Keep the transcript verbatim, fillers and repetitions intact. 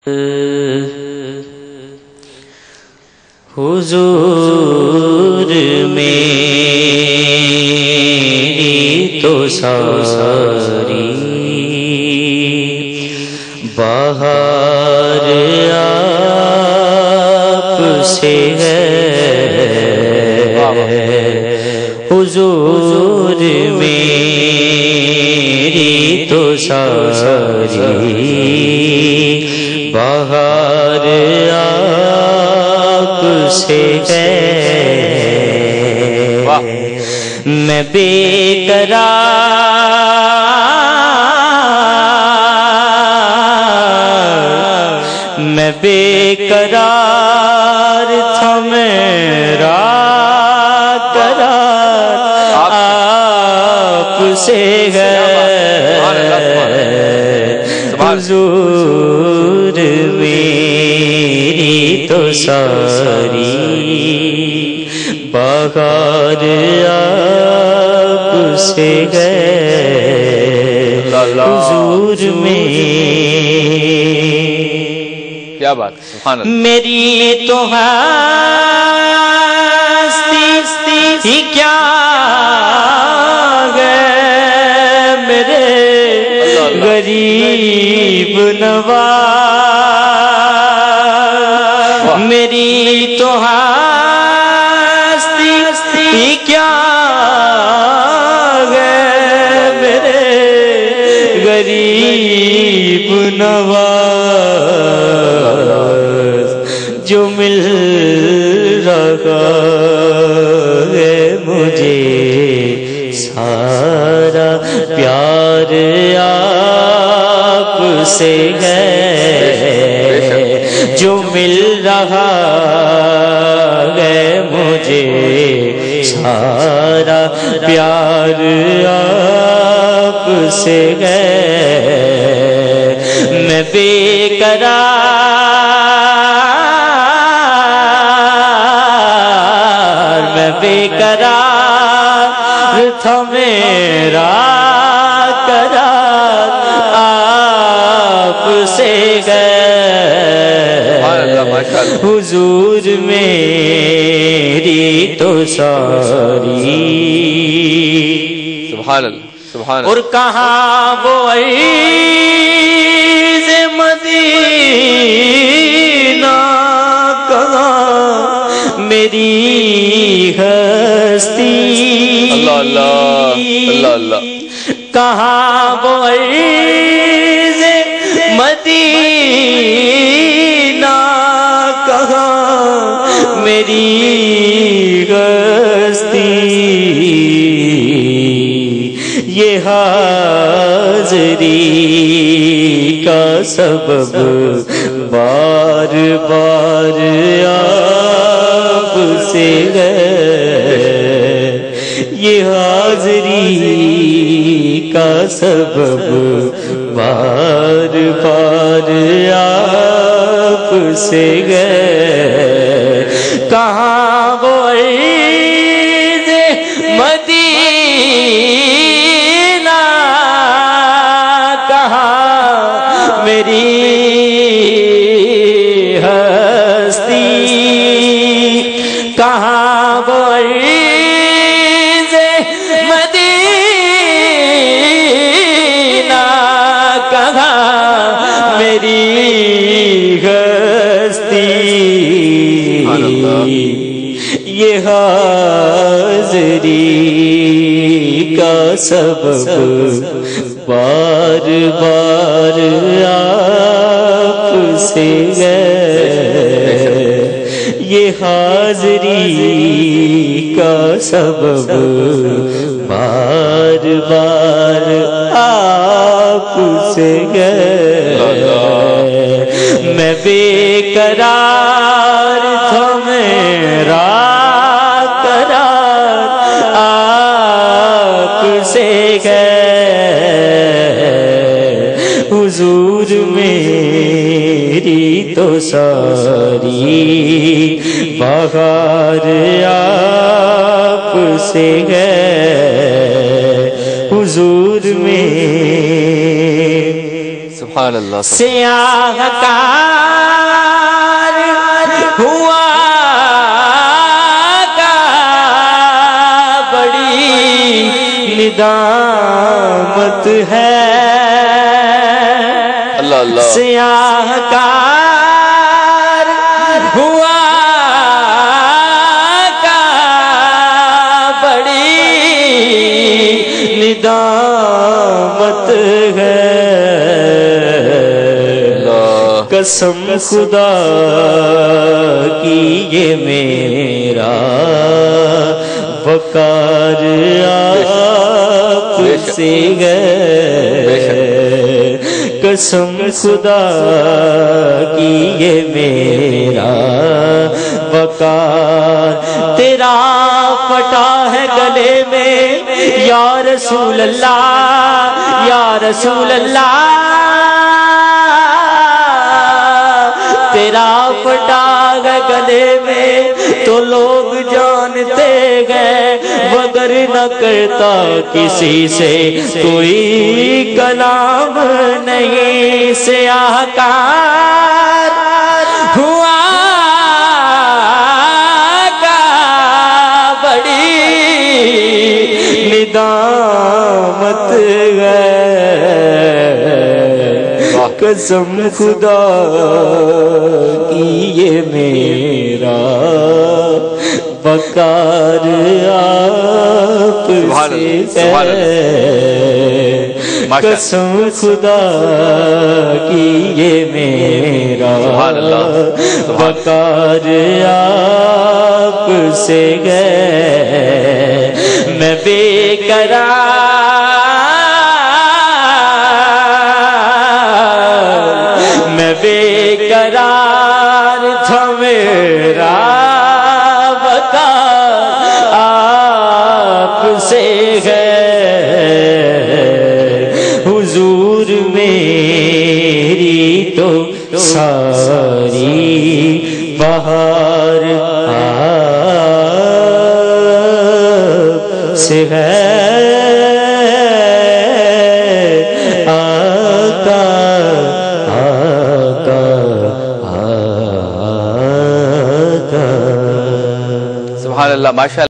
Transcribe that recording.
حضور میری تو ساری بہار آپ سے ہے، حضور میری تو ساری بہار آپ سے ہے، میں بے قرار میں بے قرار تھا، میرا قرار آپ سے ہے، حضور میری تو ساری بہار آپ سے ہے، حضور میں کیا بات، سبحان اللہ، میری تو ہستی ہی کیا ہے، میرے غریب نواز، میری تو ہستی ہی کیا ہے، میرے غریب نواز، جو مل رہا ہے مجھے سارا پیار آپ سے ہے، جو مل رہا ہے مجھے سارا پیار آپ سے ہے، میں بے قرار میں بے قرار تھا، میرا قرار آپ سے ہے، حضور میری تو ساری سبحان اللہ، سبحان اللہ، اور کہاں وہ عیز مدینہ، کہاں میری ہستی، اللہ اللہ اللہ اللہ، کہاں وہ عیز مدینہ، کہاں میری ہستی، یہ حاضری کا سبب بار بار آپ سے ہے، یہ حاضری کا سبب بار بار آپ سے ہے، کہاں وہ عیز مدینہ، کہاں میری ہستی، کہاں وہ عیز مدینہ، کہاں میری ہستی، یہ حاضری کا سبب بار بار آپ سے ہے، یہ حاضری کا سبب بار بار آپ سے ہے، میں بے قرار تھا، میرا قرار آپ سے ہے، حضور میری تو ساری بہار آپ سے ہے، حضور میں سبحان اللہ، سیاہ کا آہکار ہوا کا بڑی ندامت ہے قسم خدا کی یہ میرا وقار آپ سے ہے قسم خدا کی یہ میرا وقار تیرا پٹا ہے گلے میں یا رسول اللہ یا رسول اللہ تیرا پٹا ہے گلے میں تو لوگ جانتے گئے مگر نہ کرتا کسی سے کوئی کلام نہیں سیاہکار ہوا کا بڑی ندامت ہے قسم خدا کی یہ میرا وقار آپ سے ہے قسم خدا کی یہ میرا وقار آپ سے ہے میں بے قرار میں بے قرار تھا میرا وقار آپ سے ہے حضور میری تو ساری بہار آپ سے ہے آقا آقا آقا سبحان اللہ ماشاء اللہ